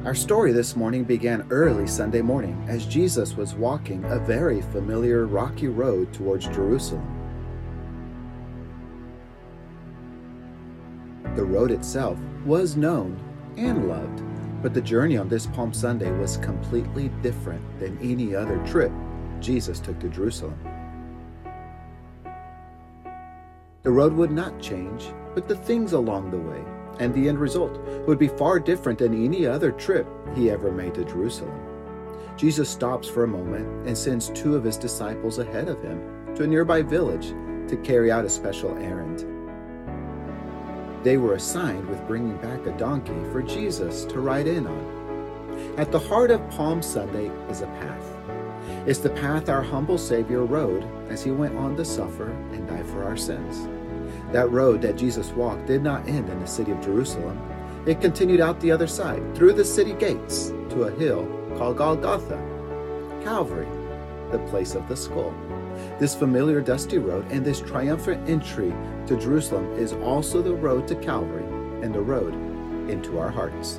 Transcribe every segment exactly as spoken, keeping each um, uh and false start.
Our story this morning began early Sunday morning as Jesus was walking a very familiar rocky road towards Jerusalem. The road itself was known and loved, but the journey on this Palm Sunday was completely different than any other trip Jesus took to Jerusalem. The road would not change, but the things along the way and the end result would be far different than any other trip he ever made to Jerusalem. Jesus stops for a moment and sends two of his disciples ahead of him to a nearby village to carry out a special errand. They were assigned with bringing back a donkey for Jesus to ride in on. At the heart of Palm Sunday is a path. It's the path our humble Savior rode as he went on to suffer and die for our sins. That road that Jesus walked did not end in the city of Jerusalem. It continued out the other side, through the city gates, to a hill called Golgotha, Calvary, the place of the skull. This familiar dusty road and this triumphant entry to Jerusalem is also the road to Calvary and the road into our hearts.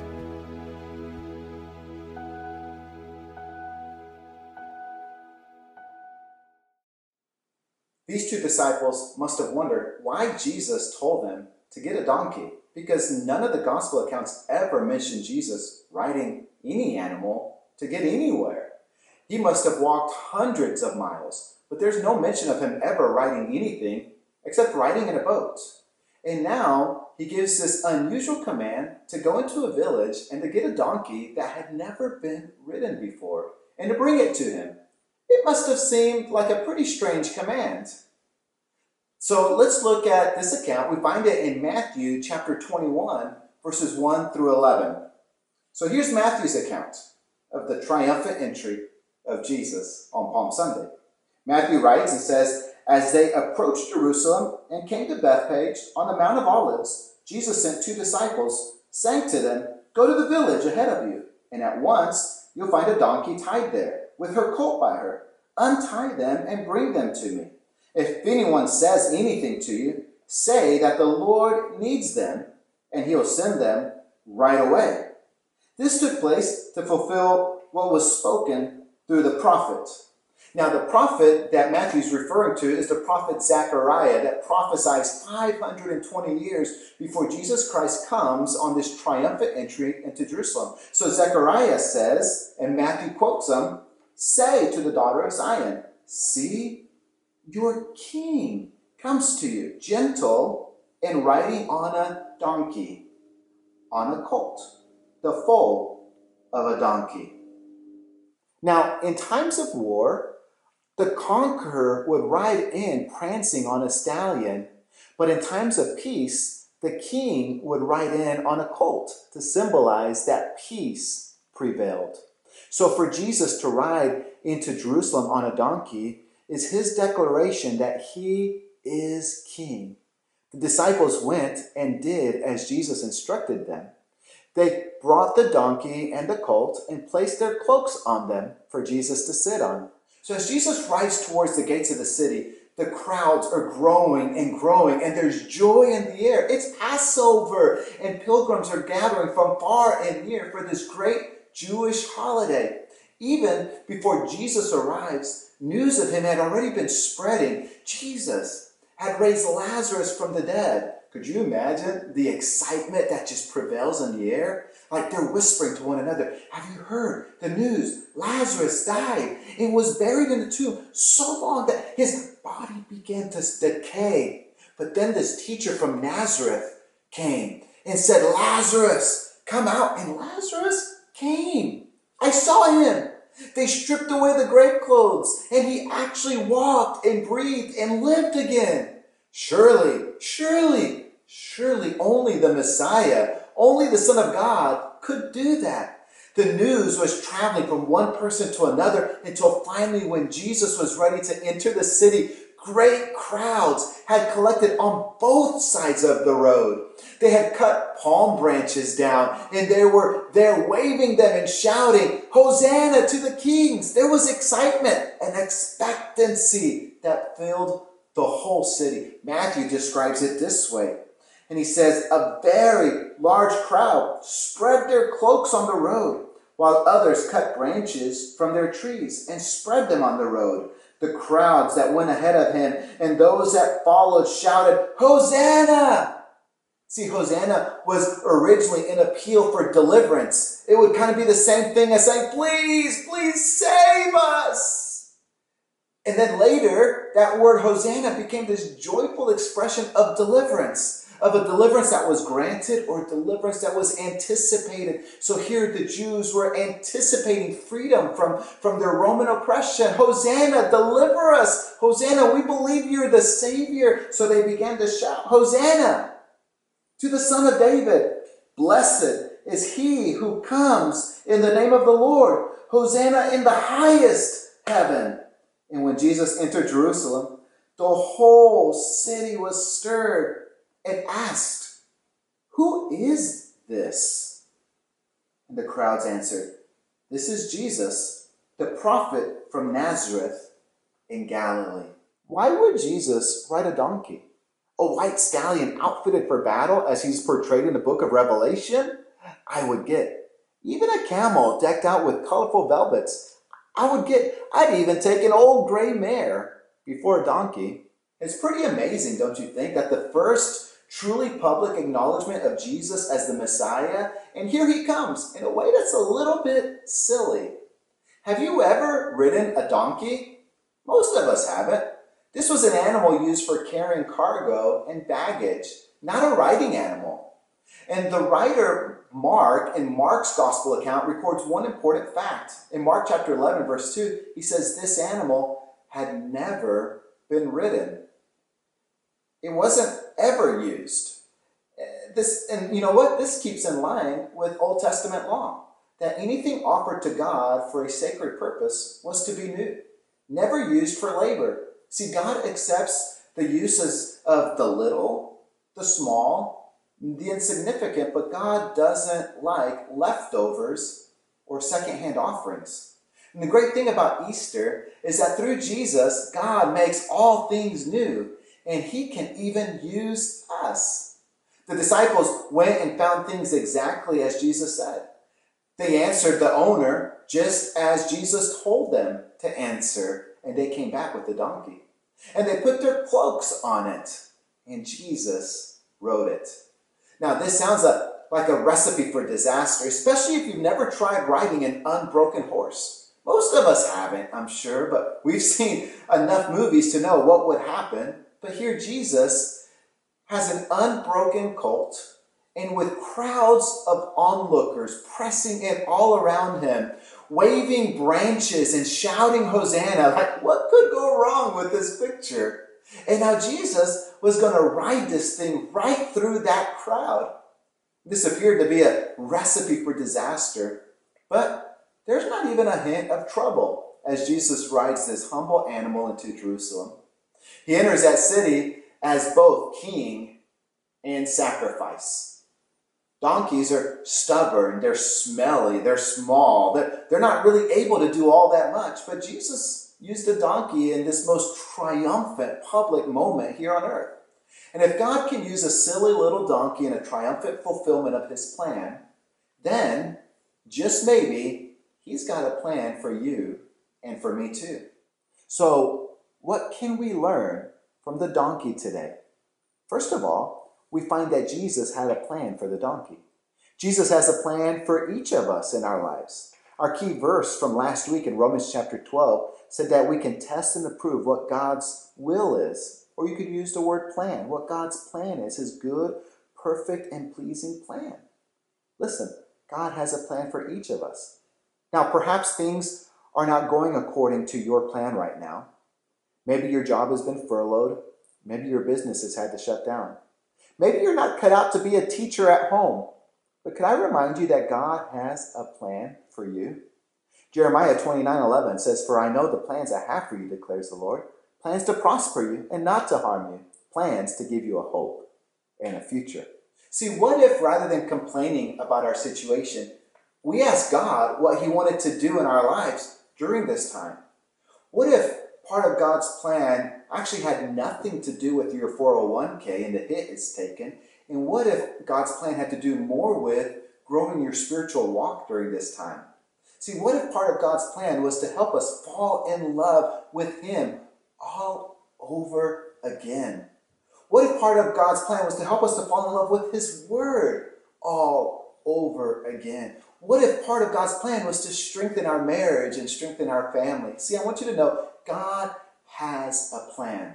These two disciples must have wondered why Jesus told them to get a donkey, because none of the gospel accounts ever mention Jesus riding any animal to get anywhere. He must have walked hundreds of miles, but there's no mention of him ever riding anything except riding in a boat. And now he gives this unusual command to go into a village and to get a donkey that had never been ridden before and to bring it to him. It must have seemed like a pretty strange command. So let's look at this account. We find it in Matthew chapter twenty-one, verses one through eleven. So here's Matthew's account of the triumphant entry of Jesus on Palm Sunday. Matthew writes and says, "As they approached Jerusalem and came to Bethphage on the Mount of Olives, Jesus sent two disciples, saying to them, 'Go to the village ahead of you, and at once you'll find a donkey tied there, with her colt by her. Untie them and bring them to me. If anyone says anything to you, say that the Lord needs them, and he'll send them right away.' This took place to fulfill what was spoken through the prophet." Now, the prophet that Matthew's referring to is the prophet Zechariah that prophesies five hundred twenty years before Jesus Christ comes on this triumphant entry into Jerusalem. So Zechariah says, and Matthew quotes him, "Say to the daughter of Zion, see, your king comes to you, gentle and riding on a donkey, on a colt, the foal of a donkey." Now, in times of war, the conqueror would ride in prancing on a stallion, but in times of peace, the king would ride in on a colt to symbolize that peace prevailed. So for Jesus to ride into Jerusalem on a donkey is his declaration that he is king. The disciples went and did as Jesus instructed them. They brought the donkey and the colt and placed their cloaks on them for Jesus to sit on. So as Jesus rides towards the gates of the city, the crowds are growing and growing, and there's joy in the air. It's Passover, and pilgrims are gathering from far and near for this great Jewish holiday. Even before Jesus arrives, news of him had already been spreading. Jesus had raised Lazarus from the dead. Could you imagine the excitement that just prevails in the air? Like they're whispering to one another, "Have you heard the news? Lazarus died and was buried in the tomb so long that his body began to decay." But then this teacher from Nazareth came and said, "Lazarus, come out." And Lazarus came. I saw him. They stripped away the grave clothes, and he actually walked and breathed and lived again. Surely, surely, surely only the Messiah, only the Son of God could do that. The news was traveling from one person to another until finally when Jesus was ready to enter the city, great crowds had collected on both sides of the road. They had cut palm branches down and they were there waving them and shouting, "Hosanna to the kings." There was excitement and expectancy that filled the whole city. Matthew describes it this way. And he says, "A very large crowd spread their cloaks on the road, while others cut branches from their trees and spread them on the road. The crowds that went ahead of him and those that followed shouted, "Hosanna!" See, Hosanna was originally an appeal for deliverance. It would kind of be the same thing as saying, "Please, please save us." And then later, that word Hosanna became this joyful expression of deliverance, of a deliverance that was granted or deliverance that was anticipated. So here the Jews were anticipating freedom from, from their Roman oppression. "Hosanna, deliver us. Hosanna, we believe you're the Savior." So they began to shout, "Hosanna to the Son of David. Blessed is he who comes in the name of the Lord. Hosanna in the highest heaven." And when Jesus entered Jerusalem, the whole city was stirred and asked, "Who is this?" And the crowds answered, "This is Jesus, the prophet from Nazareth in Galilee." Why would Jesus ride a donkey? A white stallion outfitted for battle as he's portrayed in the book of Revelation? I would get. Even a camel decked out with colorful velvets. I would get. I'd even take an old gray mare before a donkey. It's pretty amazing, don't you think, that the first truly public acknowledgement of Jesus as the Messiah, and here he comes in a way that's a little bit silly. Have you ever ridden a donkey? Most of us haven't. This was an animal used for carrying cargo and baggage, not a riding animal. And the writer Mark, in Mark's gospel account, records one important fact. In Mark chapter eleven, verse two, he says this animal had never been ridden. It wasn't ever used. This, and you know what? This keeps in line with Old Testament law, that anything offered to God for a sacred purpose was to be new, never used for labor. See, God accepts the uses of the little, the small, the insignificant, but God doesn't like leftovers or secondhand offerings. And the great thing about Easter is that through Jesus, God makes all things new, and he can even use us. The disciples went and found things exactly as Jesus said. They answered the owner just as Jesus told them to answer, and they came back with the donkey. And they put their cloaks on it, and Jesus rode it. Now, this sounds a, like a recipe for disaster, especially if you've never tried riding an unbroken horse. Most of us haven't, I'm sure, but we've seen enough movies to know what would happen. But here Jesus has an unbroken colt, and with crowds of onlookers pressing in all around him, waving branches and shouting Hosanna, like what could go wrong with this picture? And now Jesus was going to ride this thing right through that crowd. This appeared to be a recipe for disaster, but there's not even a hint of trouble as Jesus rides this humble animal into Jerusalem. He enters that city as both king and sacrifice. Donkeys are stubborn, they're smelly, they're small, they're, they're not really able to do all that much. But Jesus used a donkey in this most triumphant public moment here on earth. And if God can use a silly little donkey in a triumphant fulfillment of his plan, then, just maybe, he's got a plan for you and for me too. So, what can we learn from the donkey today? First of all, we find that Jesus had a plan for the donkey. Jesus has a plan for each of us in our lives. Our key verse from last week in Romans chapter twelve said that we can test and approve what God's will is. Or you could use the word plan, what God's plan is, his good, perfect, and pleasing plan. Listen, God has a plan for each of us. Now, perhaps things are not going according to your plan right now. Maybe your job has been furloughed. Maybe your business has had to shut down. Maybe you're not cut out to be a teacher at home. But could I remind you that God has a plan for you? Jeremiah twenty-nine eleven says, "For I know the plans I have for you, declares the Lord, plans to prosper you and not to harm you, plans to give you a hope and a future." See, what if rather than complaining about our situation, we ask God what he wanted to do in our lives during this time? What if part of God's plan actually had nothing to do with your four oh one k and the hit it's taken, And what if God's plan had to do more with growing your spiritual walk during this time? See, what if part of God's plan was to help us fall in love with Him all over again? What if part of God's plan was to help us to fall in love with His Word all over again? What if part of God's plan was to strengthen our marriage and strengthen our family? See, I want you to know God has a plan.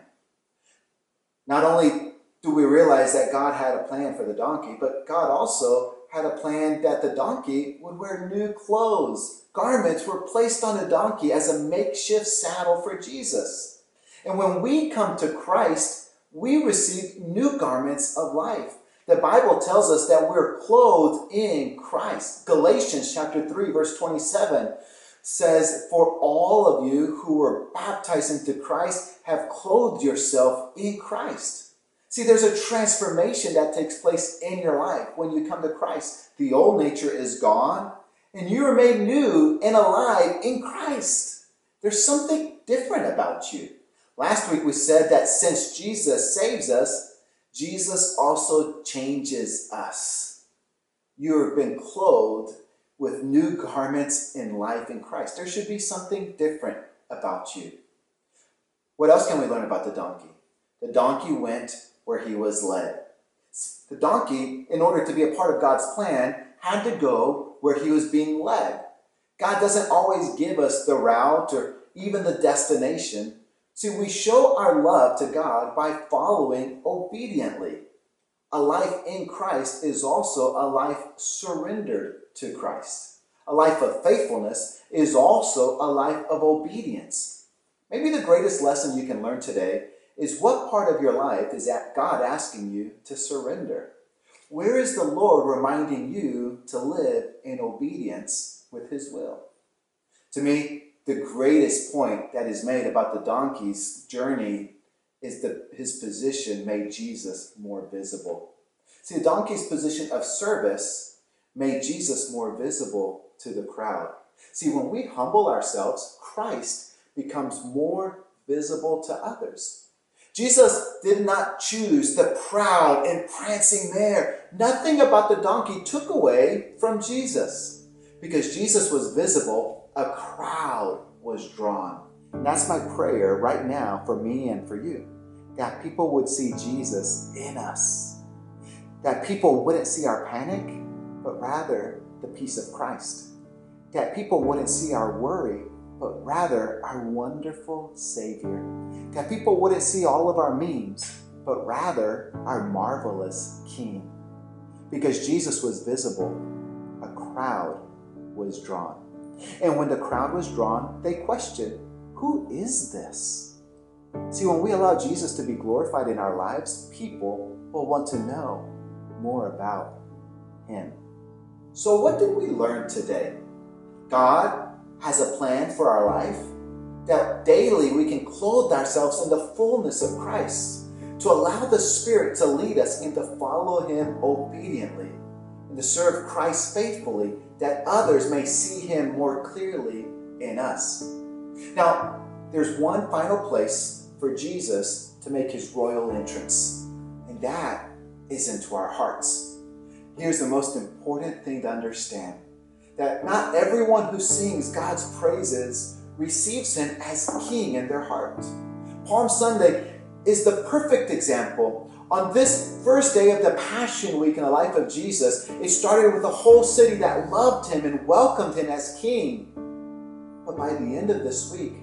Not only do we realize that God had a plan for the donkey, but God also had a plan that the donkey would wear new clothes. Garments were placed on the donkey as a makeshift saddle for Jesus. And when we come to Christ, we receive new garments of life. The Bible tells us that we're clothed in Christ. Galatians chapter three, verse twenty-seven says, "For all of you who were baptized into Christ have clothed yourself in Christ." See, there's a transformation that takes place in your life when you come to Christ. The old nature is gone, and you are made new and alive in Christ. There's something different about you. Last week we said that since Jesus saves us, Jesus also changes us. You have been clothed with new garments in life in Christ. There should be something different about you. What else can we learn about the donkey? The donkey went where he was led. The donkey, in order to be a part of God's plan, had to go where he was being led. God doesn't always give us the route or even the destination. See, we show our love to God by following obediently. A life in Christ is also a life surrendered to Christ. A life of faithfulness is also a life of obedience. Maybe the greatest lesson you can learn today is what part of your life is that God asking you to surrender? Where is the Lord reminding you to live in obedience with His will? To me, the greatest point that is made about the donkey's journey is that his position made Jesus more visible. See, the donkey's position of service made Jesus more visible to the crowd. See, when we humble ourselves, Christ becomes more visible to others. Jesus did not choose the proud and prancing mare. Nothing about the donkey took away from Jesus. Because Jesus was visible, a crowd was drawn. And that's my prayer right now for me and for you. That people would see Jesus in us. That people wouldn't see our panic, but rather the peace of Christ. That people wouldn't see our worry, but rather our wonderful Savior. That people wouldn't see all of our memes, but rather our marvelous King. Because Jesus was visible, a crowd was drawn. And when the crowd was drawn, they questioned, "Who is this?" See, when we allow Jesus to be glorified in our lives, people will want to know more about Him. So what did we learn today? God has a plan for our life, that daily we can clothe ourselves in the fullness of Christ, to allow the Spirit to lead us and to follow Him obediently, and to serve Christ faithfully, that others may see Him more clearly in us. Now, there's one final place for Jesus to make His royal entrance, and that is into our hearts. Here's the most important thing to understand, that not everyone who sings God's praises receives Him as King in their heart. Palm Sunday is the perfect example. On this first day of the Passion Week in the life of Jesus, it started with a whole city that loved Him and welcomed Him as King. But by the end of this week,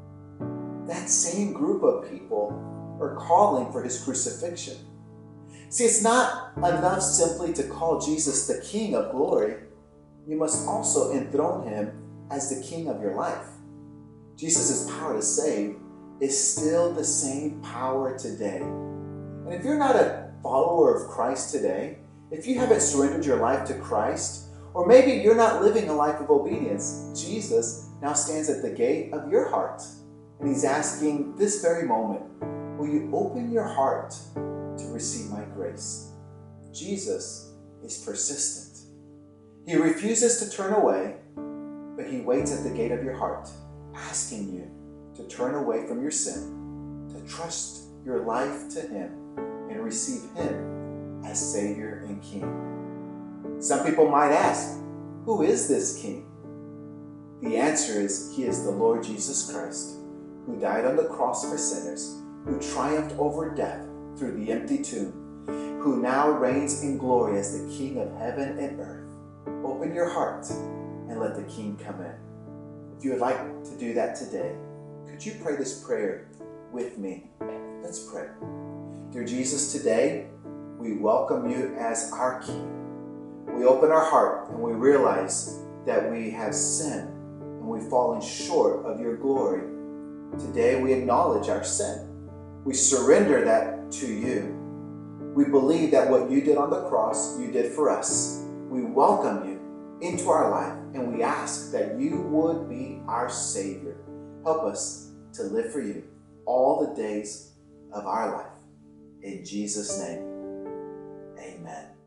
that same group of people are calling for His crucifixion. See, it's not enough simply to call Jesus the King of glory. You must also enthrone Him as the King of your life. Jesus' power to save is still the same power today. And if you're not a follower of Christ today, if you haven't surrendered your life to Christ, or maybe you're not living a life of obedience, Jesus now stands at the gate of your heart. And He's asking this very moment, will you open your heart to receive my grace? Jesus is persistent. He refuses to turn away, but He waits at the gate of your heart, asking you to turn away from your sin, to trust your life to Him, and receive Him as Savior and King. Some people might ask, who is this King? The answer is, he is the Lord Jesus Christ, who died on the cross for sinners, who triumphed over death through the empty tomb, who now reigns in glory as the King of heaven and earth. Open your heart and let the King come in. If you would like to do that today, could you pray this prayer with me? Let's pray. Dear Jesus, today we welcome you as our King. We open our heart and we realize that we have sinned and we've fallen short of your glory. Today we acknowledge our sin. We surrender that to you. We believe that what you did on the cross, you did for us. We welcome you into our life and we ask that you would be our Savior. Help us to live for you all the days of our life. In Jesus' name, amen.